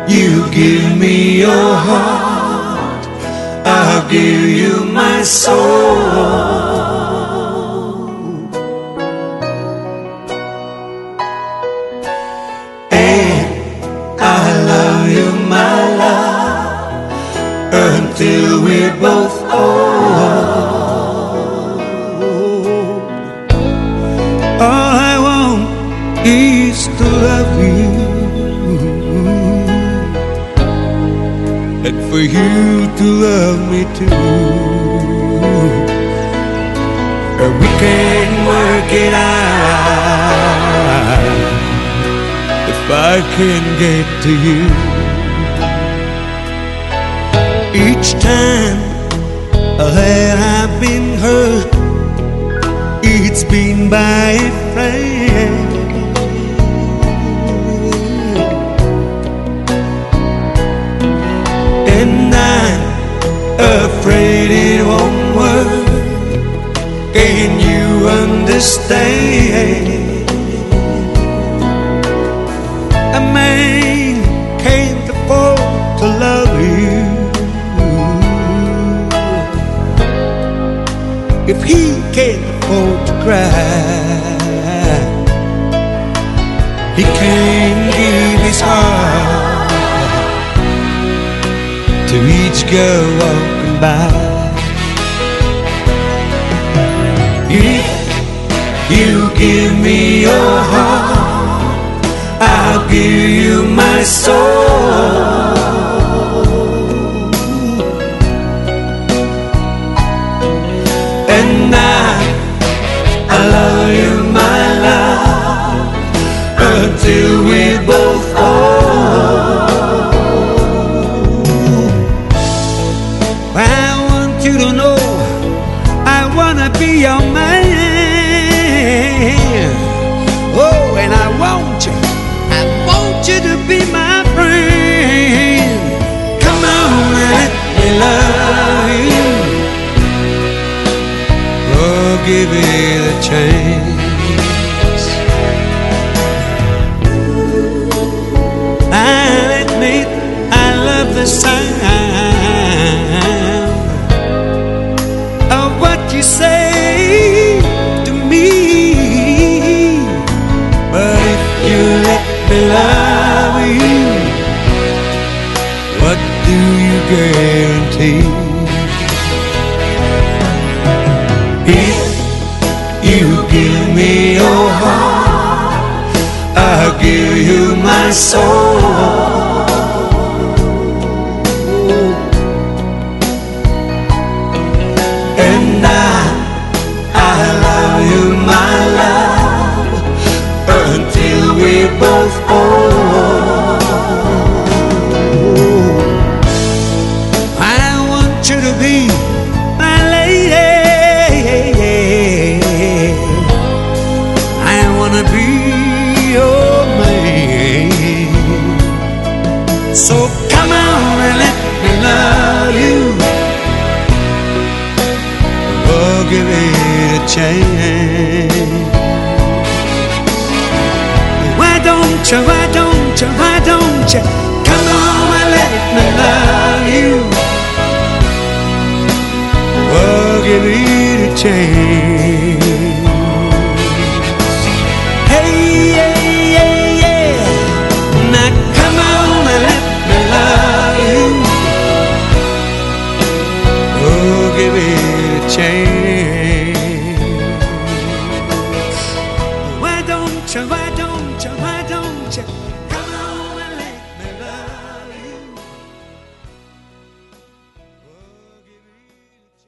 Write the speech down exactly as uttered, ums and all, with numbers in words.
You give me your heart, I'll give you my soul. Until we're both old. All I want is to love you, and for you to love me too. Or we can work it out if I can get to you. Each time that I've been hurt, it's been by a friend. And I'm afraid it won't work. Can you understand? A man can't afford to love you if he can't afford to cry. He can't give his heart to each girl walking by. If you give me your heart, I'll give you my soul. And I, I love you, my love, until we're both old. I want you to know I wanna be your man. Oh, and I want you, I want you to be my friend. Come on, let me love you. Give it a chance. I admit I love the sound of what you say to me, but if you let me love you, what do you guarantee? If you give me your heart, I'll give you my soul. And I, I love you, my love, until we're both old. I want you to be my lady. Be your man. So come on and let me love you. Oh, give it a chance. Why don't you, why don't you, why don't you come on and let me love you. Oh, give it a chance.